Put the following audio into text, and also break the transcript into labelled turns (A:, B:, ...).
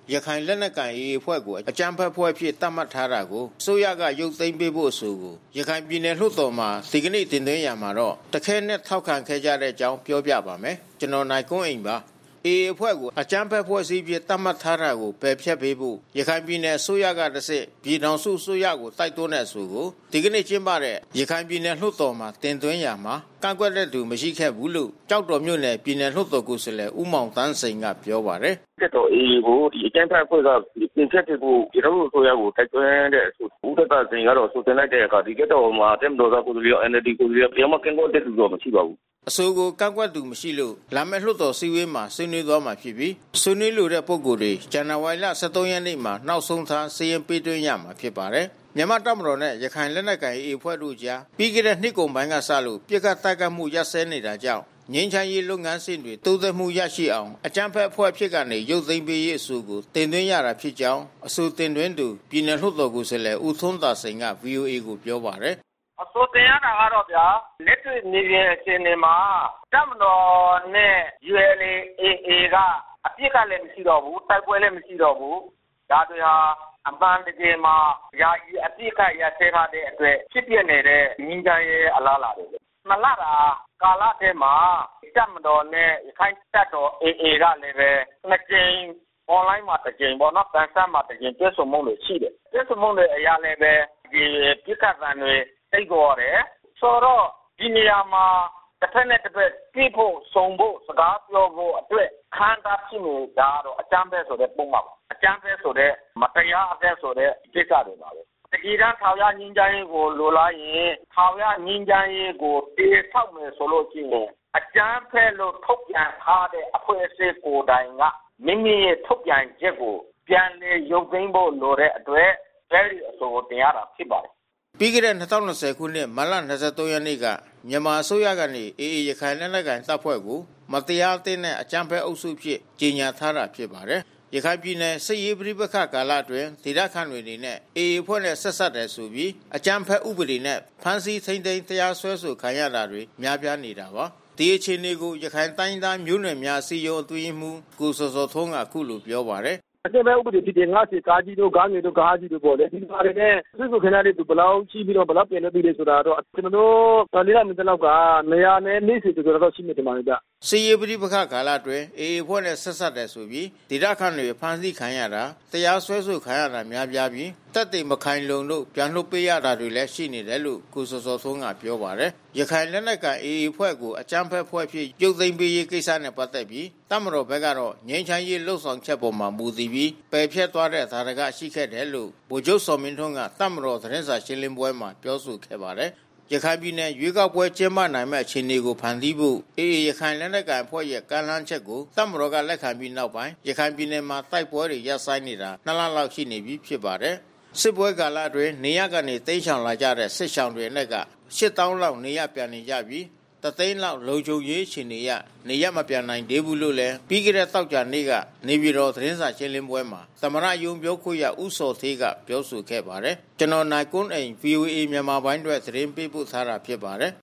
A: ရခိုင်လက်နက်ကိုင် AA အဖွဲ့ကိုအကြမ်းဖက်အဖွဲ့ဖြစ်သတ်မှတ်ထားတာကိုအစိုးရကရုပ်သိမ်းပေးဖို့အဆိုကိုရခိုင်ပြည်နယ်လွှတ်တော်မှာဒီကနေ့တင်သွင်းရမှာတော့တခဲနဲ့ထောက်ခံခဲ့ကြတဲ့အကြောင်းပြောပြပါမယ်။ကျွန်တော်နိုင်ကွန်းအိမ်ပါ။ AA အဖွဲ့ကိုအကြမ်းဖက်ဖွဲ့စည်းပြီးသတ်မှတ်ထားတာကိုပယ်ဖျက်ပေးဖို့ရခိုင်ပြည်နယ်အစိုးရကတစ်စစ်ပြည်ထောင်စုအစိုးရကိုတိုက်တွန်းတဲ့အဆိုကိုဒီကနေ့ကျင်းပတဲ့ရခိုင်ပြည်နယ်လွှတ်တော်မှာတင်သွင်းရမှာကန့်ကွက်တဲ့သူမရှိခဲ့ဘူးလို့ကြောက်တော်မြို့နယ်ပြည်နယ်လွှတ်တော်ကိုယ်စားလှယ်ဦးမောင်တန်းစိန်ကပြောပါတယ်
B: ။တက်တော် AA ကိုဒီအကြမ်းဖက်အဖွဲ့ကပြင်ချက်တွေကိုပြည်ထောင်စုအစိုးရကိုတိုက်တွန်းတဲ့အဆိုဦးသက်သာစိန်ကတော့ဆိုတင်လိုက်တဲ့အခါဒီတက်တော်မှာတက်မတော်သားကိုယ်စားလှယ် NLD ကိုယ်စားလှယ်ဘယ်မှကန့်ကွက်တဲ့သူတော့မရှိပါဘူး
A: ။အဆိုကိုကန့်ကွက်သူမရှိလို့လာမယ့်လွှတ်တော်စည်းဝေးမှာဆွေးနွေးသွားမှာဖြစ်ပြီးဆွေးနွေးလိုတဲ့ပုဂ္ဂိုလ်တွေဇန်နဝါရီလ23ရက်နေ့မှာနောက်ဆုံးထားစာရင်းပေးသွင်းရမှာဖြစ်ပါတယ်။မြန်မာတပ်မတော်နဲ့ရခိုင်လက်နက်ကိုင် AA အဖွဲ့တို့ကြားပြီးခဲ့တဲ့နှစ်ကုန်ပိုင်းကစလို့ပြစ်ခတ်တိုက်ခိုက်မှုရပ်စဲနေတာကြောင့်ငြိမ်းချမ်းရေးလုပ်ငန်းစဉ်တွေတိုးတက်မှုရရှိအောင်အကြမ်းဖက်အဖွဲ့ဖြစ်ကနေရုပ်သိမ်းပေးရေးအဆိုကိုတင်သွင်းရတာဖြစ်ကြောင်းအဆိုတင်သွင်းသူပြည်နယ်လွှတ်တော်ကိုယ်စားလှယ်ဦးထွန်းသာစိန်က VOA ကိုပြောပါတယ်
B: အစိုးတင်ရတာကတော့ဗျာလက်တွေ့နေရင်အချိန်တွေမှာတပ်မတော်နဲ့ ULA/AA ကအပြစ်ကလည်းမရှိတော့ဘူးတိုက်ပွဲလည်းမရှိတော့ဘူးဒါတွေဟာအမှန်တကယ်မှာယာယီအပြစ်ကရဆဲထားတဲ့အတွက်ဖြစ်ပြနေတဲ့ငင်းကြရဲ့အလားလာတွေမလာတာကာလထဲမှာတပ်မတော်နဲ့ခိုင်တပ်တော် AA ကလည်းပဲနှစ်ကြိမ် online မှာတစ်ကြိမ်ပေါ့နော်ကန်ဆယ်မှာတစ်ကြိမ်ပြေဆုံးမှုတွေရှိတယ်ပြေဆုံးမှုတွေအရာလည်းပဲဒီပြစ်ခတ်တန်တွေသိပေါ်တယ်ဆိုတော့ဒီနေရာမှာတစ်ဖက်နဲ့တစ်ဖက်ပြဖို့ဆုံးဖို့စကားပြောဖို့အတွက်ခံတာဖြစ်နေတာတော့အကြမ်းဖက်ဆိုတဲ့ပုံမှာအကြမ်းဖက်ဆိုတဲ့မတရားအသက်ဆိုတဲ့ကိစ္စတွေပါပဲတကယ်တမ်းထောင်ရငင်းချမ်းရေးကိုလိုလားရင်ထောင်ရငင်းချမ်းရေးကိုတည်ဆောက်မယ်ဆိုလို့ရှိရင်အကြမ်းဖက်လို့ထုတ်ပြန်ထားတဲ့အဖွဲ့အစည်းကိုယ်တိုင်ကမိမိရဲ့ထုတ်ပြန်ချက်ကိုပြန်လည်ရုပ်သိမ်းဖို့လိုတဲ့အတွက်အဲဒီအဆိုကိုတင်ရတာဖြစ်ပါတယ်
A: ပြီးခဲ့တဲ့2020ခုနှစ်မတ်လ23ရက်နေ့ကမြန်မာအစိုးရကနေ AA ရခိုင်လက်နက်ကိုင်တပ်ဖွဲ့ကိုမတရားအသင်းနဲ့အကြမ်းဖက်အုပ်စုဖြစ်ကြေညာထားတာဖြစ်ပါတယ်။ရခိုင်ပြည်နယ်စစ်ရေးပဋိပက္ခကာလအတွင်းဒေသခံတွေနေနဲ့ AA အဖွဲ့နဲ့ဆက်ဆက်တယ်ဆိုပြီးအကြမ်းဖက်ဥပဒေနဲ့ဖမ်းဆီးထိန်းသိမ်းတရားစွဲဆိုခံရတာတွေများပြားနေတာပါ။ဒီအခြေအနေကိုရခိုင်တိုင်းသားမျိုးနွယ်များစီယုံအတွင်းမှုကိုစောစောထုံးကအခုလိုပြောပါတယ်
B: အကျဉ်းဥပဒေဖြစ်တဲ့50ကားကြီးတို့ကားငယ်တို့ကားကြီးတို့ပေါ့လေဒီမှာလည်းသူ့ကိုခဏလေးသူဘလောက်ရှိပြီးတော့ဘလောက်ပြင်နေပြီလေဆိုတာတော့ကျွန်တော်တို့လေးလာမြင်တဲ့လောက်ကနေရာနဲ့နေစီတို့တော့ရှိနေတယ်မှာဗျ
A: စီရေးပဋိပက္ခကာလအတွင်း AA ဖွဲ့နဲ့ဆက်ဆက်တယ်ဆိုပြီးဒေသခံတွေဖမ်းဆီးခံရတာတရားစွဲဆိုခံရတာများပြားပြီးတပ်တွေမခိုင်လုံလို့ပြန်လွှတ်ပေးရတာတွေလည်းရှိနေတယ်လို့ကိုစောစောထုံးကပြောပါတယ်ရခိုင်လက်နက်ကန် AA ဖွဲ့ကိုအကြမ်းဖက်ဖွဲ့ဖြစ်ရုပ်သိမ်းပေးရေးကိစ္စနဲ့ပတ်သက်ပြီးတပ်မတော်ဘက်ကတော့ငြိမ်းချမ်းရေးလှုပ်ဆောင်ချက်ပေါ်မှာမူတည်ပြီးပယ်ဖျက်သွားတဲ့သာဓကရှိခဲ့တယ်လို့ဗိုလ်ချုပ်စော်မင်းထွန်းကတပ်မတော်သတင်းစာရှင်းလင်းပွဲမှာပြောဆိုခဲ့ပါတယ်ရခိုင်ပြည်နယ်ရွေးကောက်ပွဲကျင်းပနိုင်မဲ့အခြေအနေကိုဖန်တီးဖို့ AA ရခိုင်လက်နက်ကိုင်အဖွဲ့ရဲ့ကမ်းလှမ်းချက်ကိုတပ်မတော်ကလက်ခံပြီးနောက်ပိုင်းရခိုင်ပြည်နယ်မှာတိုက်ပွဲတွေရပ်ဆိုင်းနေတာ2လလောက်ရှိနေပြီဖြစ်ပါတယ်စစ်ပွဲကာလအတွင်းနေရကနေတိမ်းရှောင်လာကြတဲ့စစ်ရှောင်တွေနဲ့က8000လောက်နေရပြန်နေကြပြီးတသိန်းလောက်လုံခြုံရေးအခြေအနေရနေရမပြန်နိုင်သေးဘူးလို့လည်းပြီးခဲ့တဲ့တောက်ကြနေ့ကနေပြည်တော်သတင်းစာရှင်းလင်းပွဲမှာသမရယုံပြောခွင့်ရဦးစောသေးကပြောဆိုခဲ့ပါတယ်ကျွန်တော်နိုင်ကွန်းအိန် VOA မြန်မာပိုင်းအတွက်သတင်းပေးပို့ထားတာဖြစ်ပါတယ်